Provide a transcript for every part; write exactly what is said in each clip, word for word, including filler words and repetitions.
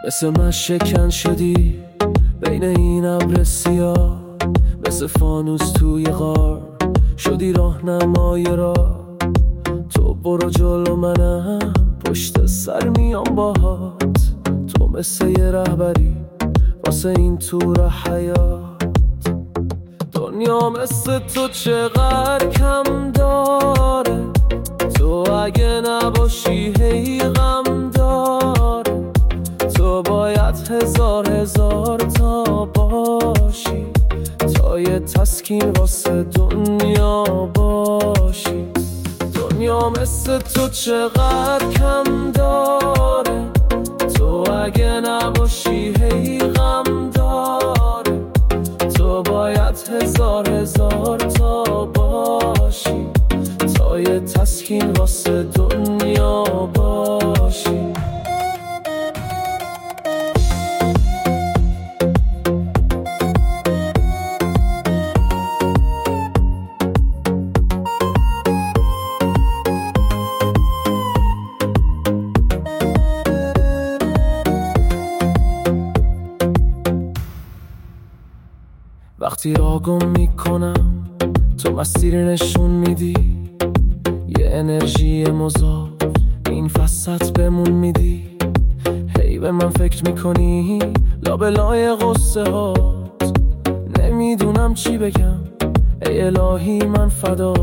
مثل من شکن شدی بین این ابر سیاه، مثل فانوس توی غار شدی راهنمای راه. تو برو جلو منم پشت سر میام باهات، تو مثل یه رهبری واسه این تور حیات. دنیا مثل تو چقدر کم داره، تو اگه نباشی هی غم داره. تو باید هزار هزار تا باشی تا یه تسکین واسه دنیا باشی. دنیا مثل تو چقدر کم داره، تو اگه نباشی هی غم داره. تو باید هزار هزار تا باشی تا یه تسکین واسه دنیا باشی. وقتی راه گم میکنم تو مسیر نشون میدی، یه انرژی مضاف این وسط بمون میدی. هی به من فکر میکنی لابلای غصه هات، نمیدونم چی بگم ای الهی من فدا.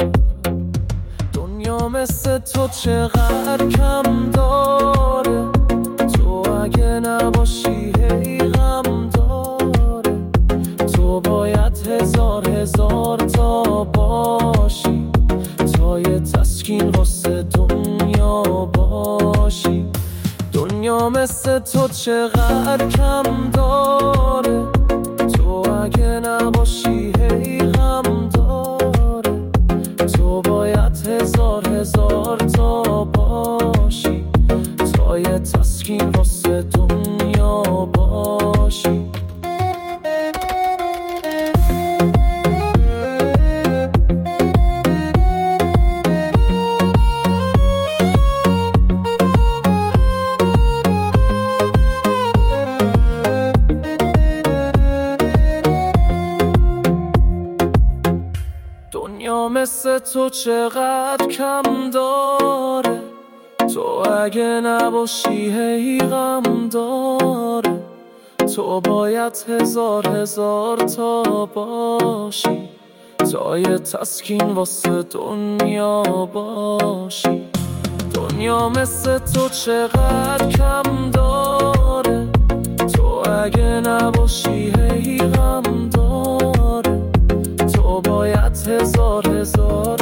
دنیا مثل تو چقدر کم داره، تو اگه نباشی هی غم داره. تو باید هزار هزار تا باشی تا یه تسکین واسه دنیا باشی. دنیا مثل تو چقدر کم داره، تو اگه نباشی هی غم داره. تو باید هزار هزار تا باشی تا یه تسکین واسه دنیا باشی. دنیا مثل تو چقدر کم داره، تو اگه نباشی هی غم داره. تو باید هزار هزار تا باشی تا یه تسکین واسه دنیا باشی. دنیا مثل تو چقدر کم داره، تو اگه نباشی هی غم داره. تو باید هزار هزار